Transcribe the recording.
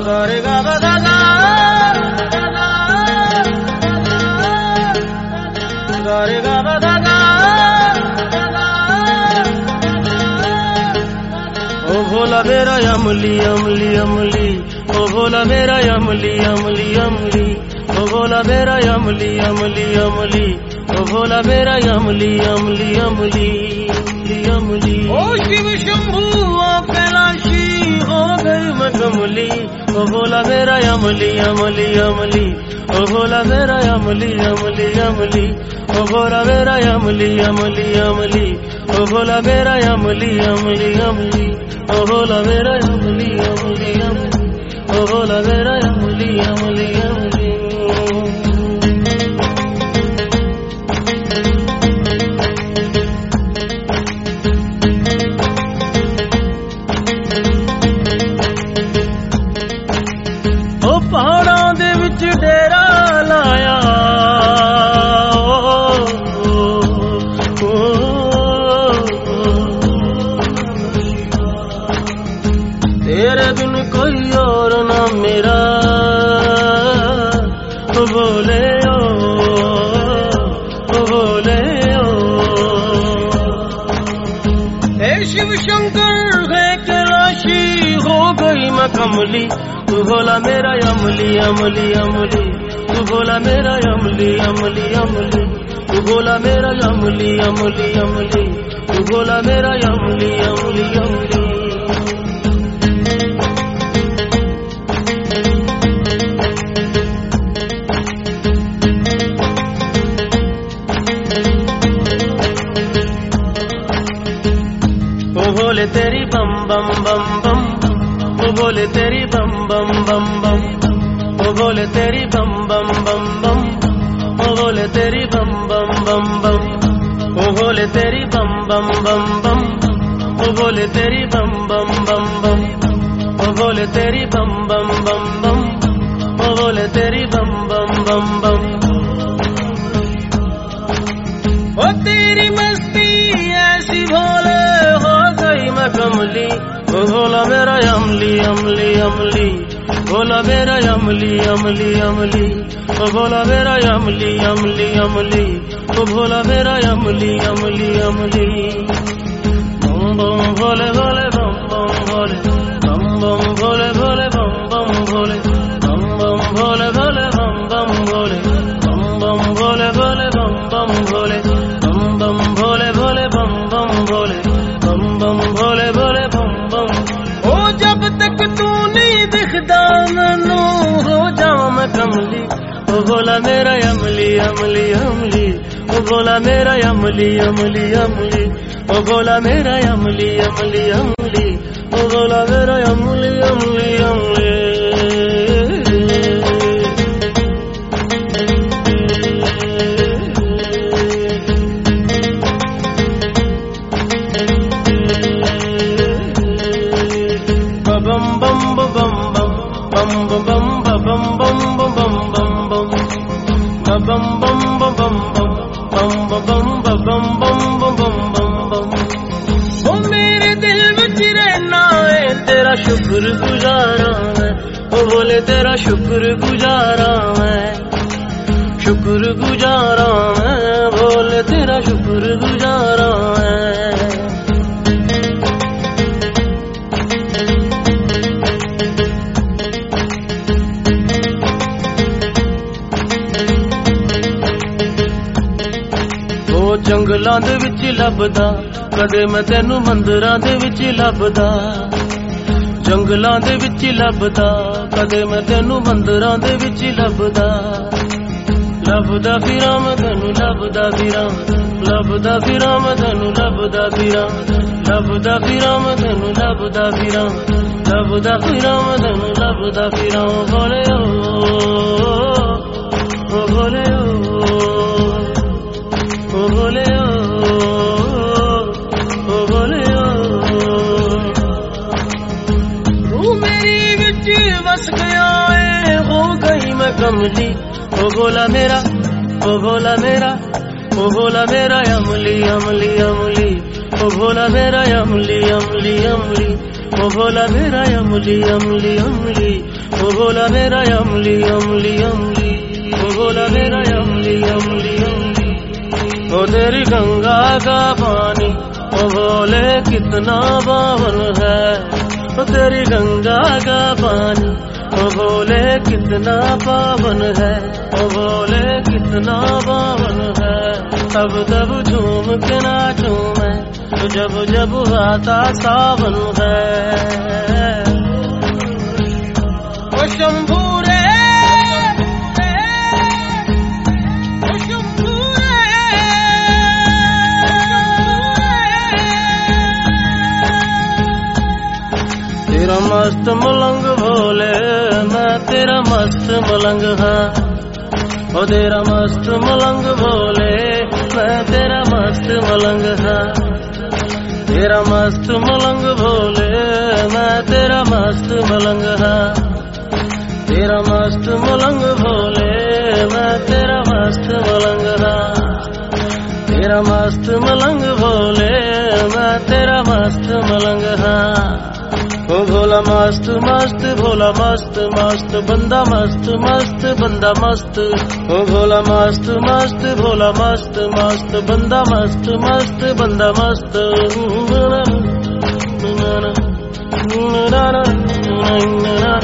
रे गा गा गा गा रे गा गा गा गा। ओ भोला मेरा अमली अमली अमली, ओ भोला मेरा अमली अमली अमली, ओ भोला मेरा अमली अमली अमली, ओ भोला मेरा अमली अमली अमली अमली। ओ शिव शंभू ओ कैलाशी हो गई मैं कमली, ओ भोला मेरा अमली अमली अमली, ओ भोला मेरा अमली अमली अमली, ओ भोला मेरा अमली अमली अमली, ओ भोला मेरा अमली अमली अमली, ओ भोला मेरा अमली अमली अमली, ओ भोला मेरा अमली अमली अमली। ओ पहाड़ां दे विच डेरा लाया, तेरे बिन कोई और ना मेरा, ओ बोले ओ बोले ओ। हे शिव शंकर है कैलाशी हो गई मैं कमली, तू भोला मेरा अमली अमली अमली, तू भोला मेरा अमली अमली अमली, तू भोला मेरा अमली अमली अमली, तू भोला मेरा अमली अमली अमली। ओ बोले तेरी बम बम बम बम, ओ बोले तेरी बम बम बम बम, ओ बोले तेरी बम बम बम बम, ओ बोले तेरी बम बम बम बम, ओ बोले तेरी बम बम बम बम, ओ बोले तेरी बम बम बम बम, ओ बोले तेरी बम बम बम बम, ओ बोले तेरी बम बम बम बम। ओ तेरी मस्ती ऐसी भोले हो गई मैं कमली, ओ भोला मेरा अमली अमली अमली, भोला मेरा अमली अमली अमली, ओ भोला मेरा अमली अमली अमली, ओ भोला मेरा अमली अमली अमली। बम बम भोले भोले बम बम भोले, बम बम भोले भोले बम बम भोले, बम बम भोले भोले बम बम भोले, बम बम भोले भोले बम बम भोले, बम बम भोले भोले बम बम भोले, बम बम भोले भोले बम बम। ओ जब तक तू नहीं दिखदा मैनू हो जावां मैं कमली, ओ भोला मेरा अमली अमली अमली, ओ भोला मेरा अमली अमली अमली, ओ भोला मेरा अमली अमली अमली, ओ भोला मेरा अमली अमली अमली। बम बम बम बम बम बम बम बम बम बम बम, बम बम बम बम बम बम बम बम बम बम। ओ मेरे दिल विच रहना है तेरा शुक्र गुजारा है, ओ बोले तेरा शुक्र गुजारा है, शुक्र गुजारा है, बोले तेरा शुक्र गुजारा है। जंगलां दे विच लभदा कदे मैं तैनू मंदिरां दे विच लभदा, जंगलां दे विच लभदा कदे मैं तैनू मंदिरां दे विच लभदा, लभदा फिरां मैं तैनू लभदा फिरां, लभदा फिरां मैं तैनू लभदा फिरां, लभदा फिरां मैं तैनू लभदा फिरां, लभदा फिरां मैं तैनू लभदा फिरां। बोले ओ बोले ओ बोले ओ बोले तू मेरी विच बस गया है हो गई मैं कमली, ओ भोला मेरा ओ भोला मेरा ओ भोला मेरा अमली अमली अमली, ओ भोला मेरा अमली अमली अमली, ओ भोला मेरा अमली अमली अमली, ओ भोला मेरा अमली अमली अमली, ओ भोला मेरा अमली अमली अमली। ओ तेरी गंगा का पानी ओ भोले कितना पावन है, ओ तेरी गंगा का पानी ओ भोले कितना पावन है, ओ भोले कितना पावन है। तब तब झूम के नाचूं मैं तो जब जब आता सावन है। ओ शंभू रे, ओ शंभू रे, तेरा मस्त मलंग भोले मैं तेरा मस्त मलंग हाँ, ओ तेरा मस्त मलंग भोले मैं तेरा मस्त मलंग हाँ, तेरा मस्त मलंग भोले मैं तेरा मस्त मलंग हाँ, तेरा मस्त मलंग भोले मैं तेरा मस्त मलंग हाँ, तेरा मस्त मलंग भोले मैं तेरा मस्त मलंग हाँ। ओ भोला मस्त मस्त भोला मस्त मस्त बंदा मस्त मस्त बंदा मस्त, ओ भोला मस्त मस्त भोला मस्त मस्त बंदा मस्त मस्त बंदा मस्त।